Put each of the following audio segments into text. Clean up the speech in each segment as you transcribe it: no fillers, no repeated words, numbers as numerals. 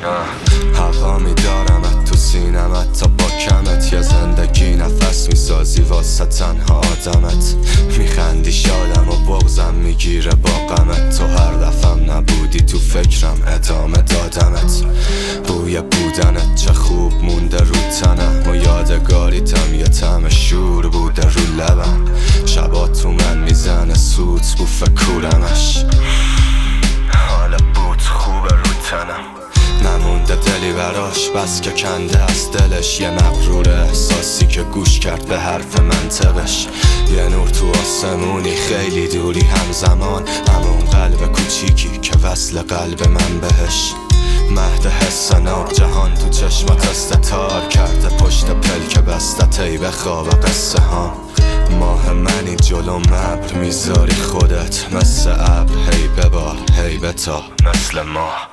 هوا میدارمت تو سینمت تا با کمت یه زندگی نفس میسازی واسه تنها آدمت. میخندی شادم و بغزم میگیره با غمت. تو هر دفعم نبودی تو فکرم ادامه دادمت. بوی بودنت چه خوب مونده رو تنم و یادگاریتم یه طعم شور بوده رو لبم. شبا تو من میزنه سوت بوف کورمش. حال بود خوبه رو تنم. نمونده دلی براش بس که کنده از دلش. یه مغرور احساسی که گوش کرد به حرف منطقش. یه نور تو آسمونی خیلی دوری همزمان. همون قلب کوچیکی که وصل قلب من بهش. مهد حس ناب جهان تو چشمات استتار کرده. پشت پلک بستت ای به خواب قصه ها. ماه منی جلو ابر میذاری خودت مثل ابر. هی ببار هی بتا مثل ماه.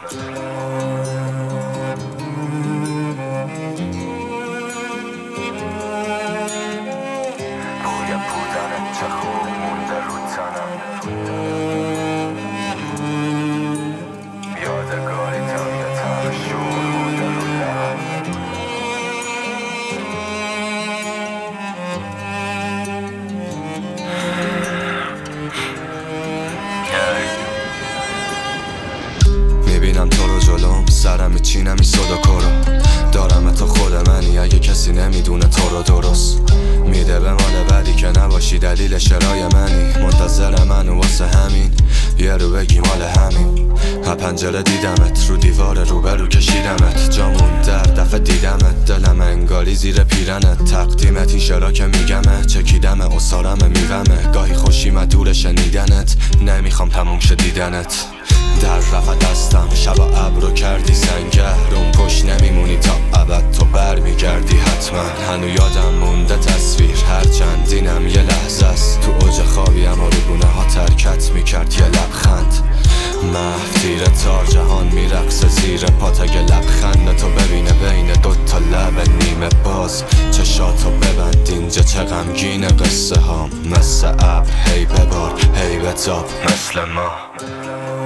بوی بودنت چه خوب مونده رو تنم. یادگاریتم یه طعم شور بوده رو لبم. میبینم تو رو جلوم سرم میچینم این صداکو رو. دارم تو خود منی اگه کسی نمیدونه تو رو درست. میده به مال بعدی که نباشی دلیل شرای منی. منتظر منو واسه همین یه رو بگی مال همین. ها پنجره دیدمت رو دیوار روبرو کشیدمت. جامون در دفعه دیدمت دلم انگاری زیر پیرنت. تقدیمت این شرا که میگمه چکیدم اصارم میومه. گاهی خوشیم دور شنیدنت نمیخوام تموم شه دیدنت. در رفت دستم شبا ابرو کردی سنگر. اون پشت نمیمونی تا ابد تو بر میگردی حتما. هنو یادم مونده تصویر هر چندینم یه لحظه است. تو اوج خوابیم و روبونه ها ترکت میکرد یه لبخند. مفتیر تار جهان میرقصه زیر پات. اگه لبخند تو ببینه بین دوتا لب نیمه باز. چشاتو ببند اینجا چه غمگین قصه هام. مثل ابر هی ببار هی بتاب مثل ما.